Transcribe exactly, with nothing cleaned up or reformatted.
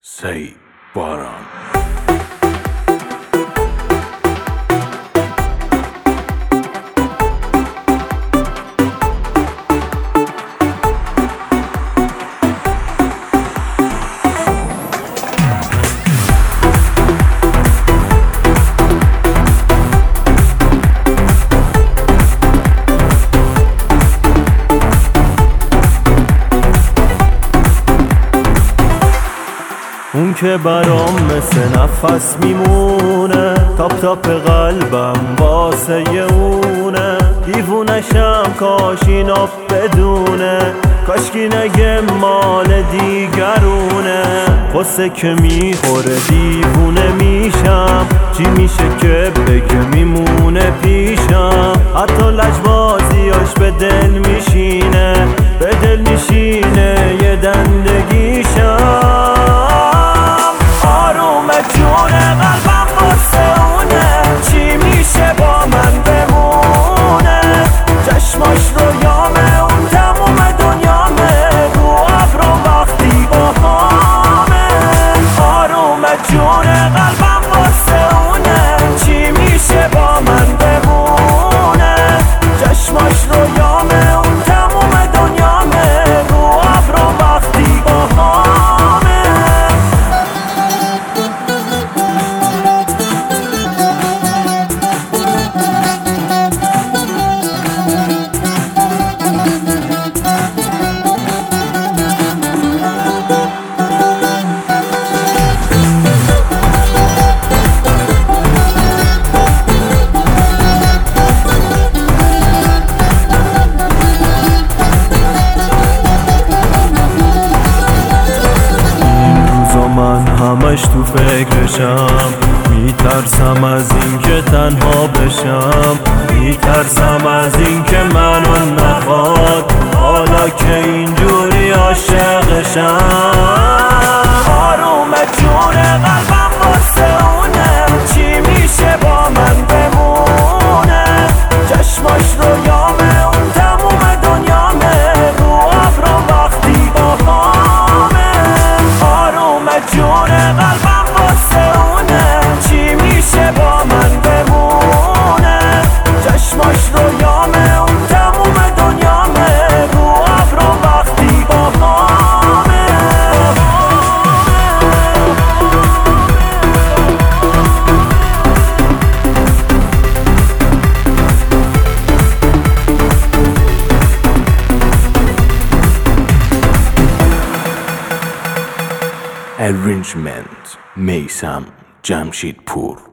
سعید باران. اون که برام مثل نفس میمونه، تاپ تاپ قلبم واسه اونه. دیوونشم کاش اینا بدونه، کاشکی نگه مال دیگرونه. قصه که میخوره دیوونه میشم، چی میشه که بگه میمونه پیشم. حتی لجبازیاش به دل میشینه، به دل میشینه یه دندگیشم. جون قلبم واسه اونه، چی میشه با من بمونه. چشماش رویامه، اون تموم دنیامه، رو ابرو وقتی باهامه. آرومه جون قلبم واسه اونه، چی میشه با من بمونه. چشماش رویامه، اون تموم دنیامه، رو ابرو وقتی باهامه. همش تو فکرشم، میترسم از این که تنها بشم. میترسم از این که منو نخواد، حالا که اینجوری عاشقشم. آرومه جون قلبم واسه اونه، چی میشه با من بمونه. چشماش رویامه، اون تموم دنیامه، رو ابرو وقتی باهامه. آرومه جون قلبم واسه اونه، چی میشه با من بمونه. چشماش رویامه، اون تموم دنیامه، رو ابرو وقتی باهامه. Arrangement میثم جمشیدپور.